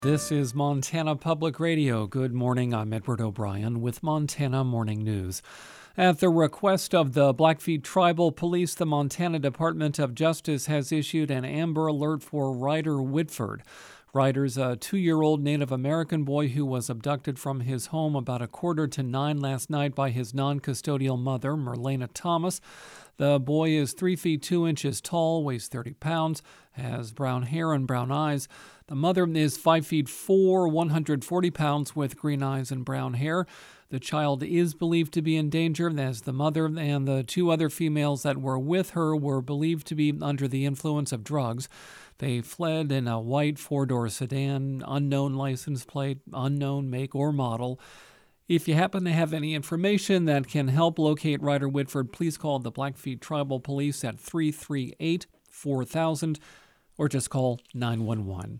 This is Montana Public Radio. Good morning. I'm Edward O'Brien with Montana Morning News. At the request of the Blackfeet Tribal Police, the Montana Department of Justice has issued an Amber Alert for Ryder Whitford. Ryder's a 2-year-old Native American boy who was abducted from his home about 8:45 last night by his non-custodial mother, Merlena Thomas. The boy is 3 feet 2 inches tall, weighs 30 pounds, has brown hair and brown eyes. The mother is 5 feet 4, 140 pounds, with green eyes and brown hair. The child is believed to be in danger, as the mother and the 2 other females that were with her were believed to be under the influence of drugs. They fled in a white 4-door sedan, unknown license plate, unknown make or model. If you happen to have any information that can help locate Ryder Whitford, please call the Blackfeet Tribal Police at 338-4000 or just call 911.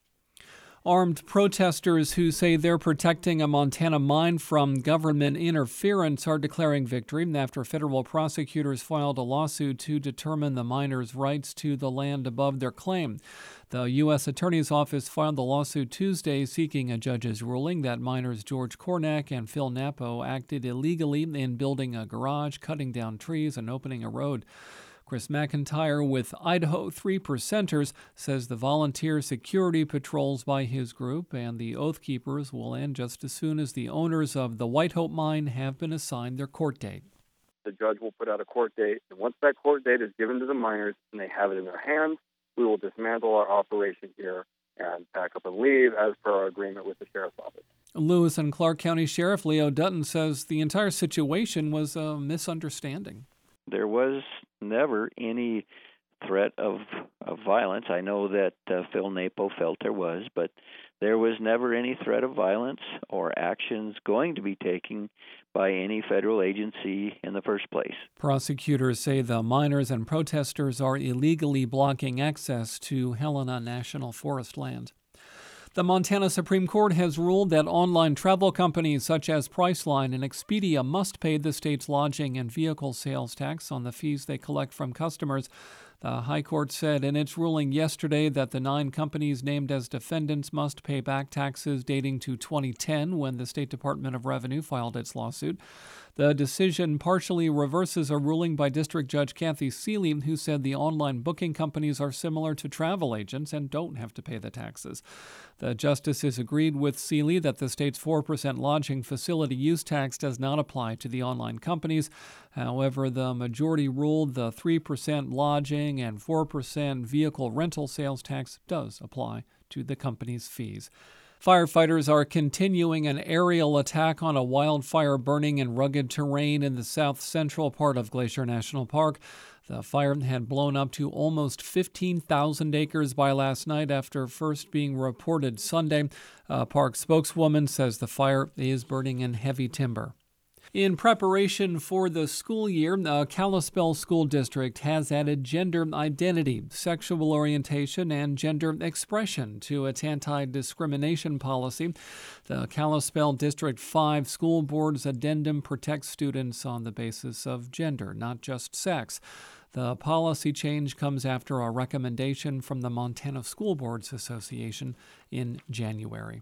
Armed protesters who say they're protecting a Montana mine from government interference are declaring victory after federal prosecutors filed a lawsuit to determine the miners' rights to the land above their claim. The U.S. Attorney's Office filed the lawsuit Tuesday seeking a judge's ruling that miners George Cornack and Phil Napo acted illegally in building a garage, cutting down trees, and opening a road. Chris McIntyre with Idaho 3 Percenters says the volunteer security patrols by his group and the Oath Keepers will end just as soon as the owners of the White Hope mine have been assigned their court date. The judge will put out a court date, and once that court date is given to the miners and they have it in their hands, we will dismantle our operation here and pack up and leave as per our agreement with the Sheriff's Office. Lewis and Clark County Sheriff Leo Dutton says the entire situation was a misunderstanding. There was never any threat of violence. I know that Phil Napo felt there was, but there was never any threat of violence or actions going to be taken by any federal agency in the first place. Prosecutors say the miners and protesters are illegally blocking access to Helena National Forest land. The Montana Supreme Court has ruled that online travel companies such as Priceline and Expedia must pay the state's lodging and vehicle sales tax on the fees they collect from customers. The High Court said in its ruling yesterday that the 9 companies named as defendants must pay back taxes dating to 2010 when the State Department of Revenue filed its lawsuit. The decision partially reverses a ruling by District Judge Kathy Seeley, who said the online booking companies are similar to travel agents and don't have to pay the taxes. The justices agreed with Seeley that the state's 4% lodging facility use tax does not apply to the online companies. However, the majority ruled the 3% lodging and 4% vehicle rental sales tax does apply to the company's fees. Firefighters are continuing an aerial attack on a wildfire burning in rugged terrain in the south-central part of Glacier National Park. The fire had blown up to almost 15,000 acres by last night after first being reported Sunday. A park spokeswoman says the fire is burning in heavy timber. In preparation for the school year, Kalispell School District has added gender identity, sexual orientation, and gender expression to its anti-discrimination policy. The Kalispell District 5 School Board's addendum protects students on the basis of gender, not just sex. The policy change comes after a recommendation from the Montana School Boards Association in January.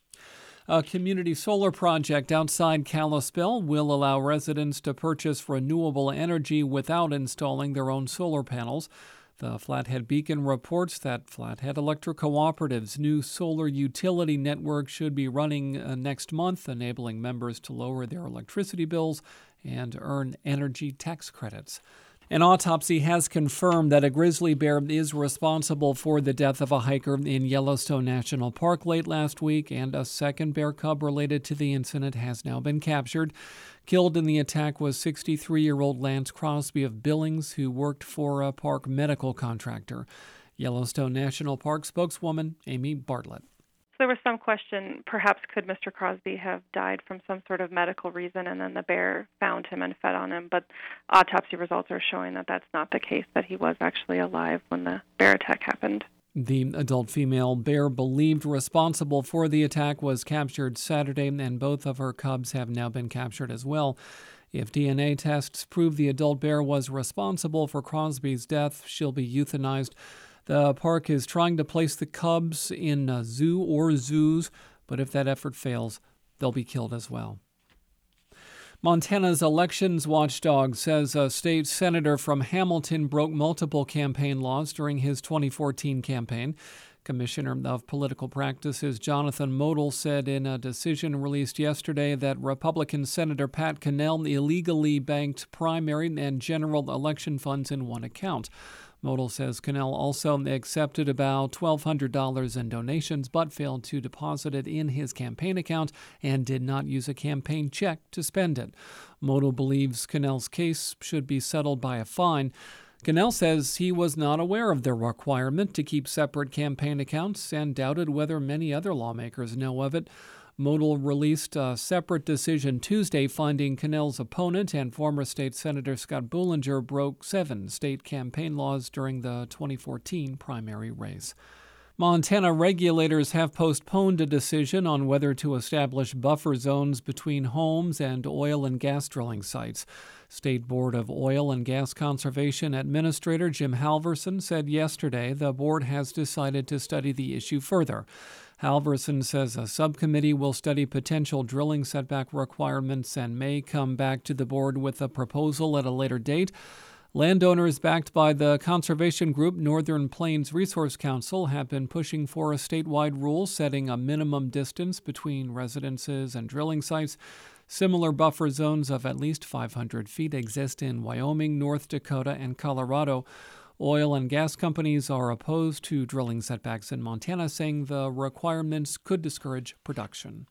A community solar project outside Kalispell will allow residents to purchase renewable energy without installing their own solar panels. The Flathead Beacon reports that Flathead Electric Cooperative's new solar utility network should be running next month, enabling members to lower their electricity bills and earn energy tax credits. An autopsy has confirmed that a grizzly bear is responsible for the death of a hiker in Yellowstone National Park late last week, and a second bear cub related to the incident has now been captured. Killed in the attack was 63-year-old Lance Crosby of Billings, who worked for a park medical contractor. Yellowstone National Park spokeswoman Amy Bartlett. There was some question, perhaps could Mr. Crosby have died from some sort of medical reason and then the bear found him and fed on him, but autopsy results are showing that that's not the case, that he was actually alive when the bear attack happened. The adult female bear believed responsible for the attack was captured Saturday, and both of her cubs have now been captured as well. If DNA tests prove the adult bear was responsible for Crosby's death, she'll be euthanized. The park is trying to place the cubs in a zoo or zoos, but if that effort fails, they'll be killed as well. Montana's elections watchdog says a state senator from Hamilton broke multiple campaign laws during his 2014 campaign. Commissioner of Political Practices Jonathan Modell said in a decision released yesterday that Republican Senator Pat Cannell illegally banked primary and general election funds in one account. Modell says Cannell also accepted about $1,200 in donations but failed to deposit it in his campaign account and did not use a campaign check to spend it. Modell believes Cannell's case should be settled by a fine. Cannell says he was not aware of the requirement to keep separate campaign accounts and doubted whether many other lawmakers know of it. Modell released a separate decision Tuesday finding Cannell's opponent and former state senator Scott Bullinger broke 7 state campaign laws during the 2014 primary race. Montana regulators have postponed a decision on whether to establish buffer zones between homes and oil and gas drilling sites. State Board of Oil and Gas Conservation Administrator Jim Halverson said yesterday the board has decided to study the issue further. Halverson says a subcommittee will study potential drilling setback requirements and may come back to the board with a proposal at a later date. Landowners backed by the conservation group Northern Plains Resource Council have been pushing for a statewide rule setting a minimum distance between residences and drilling sites. Similar buffer zones of at least 500 feet exist in Wyoming, North Dakota, and Colorado. Oil and gas companies are opposed to drilling setbacks in Montana, saying the requirements could discourage production.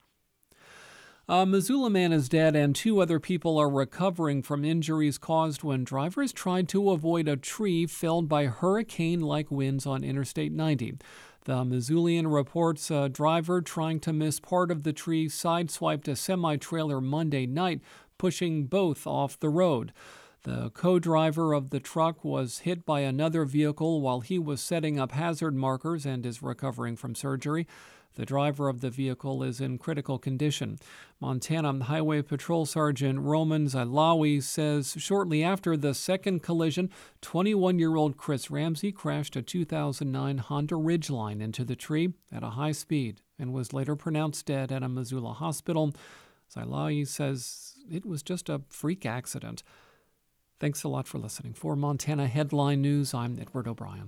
A Missoula man is dead and 2 other people are recovering from injuries caused when drivers tried to avoid a tree felled by hurricane-like winds on Interstate 90. The Missoulian reports a driver trying to miss part of the tree sideswiped a semi-trailer Monday night, pushing both off the road. The co-driver of the truck was hit by another vehicle while he was setting up hazard markers and is recovering from surgery. The driver of the vehicle is in critical condition. Montana Highway Patrol Sergeant Roman Zailawi says shortly after the second collision, 21-year-old Chris Ramsey crashed a 2009 Honda Ridgeline into the tree at a high speed and was later pronounced dead at a Missoula hospital. Zailawi says it was just a freak accident. Thanks a lot for listening. For Montana Headline News, I'm Edward O'Brien.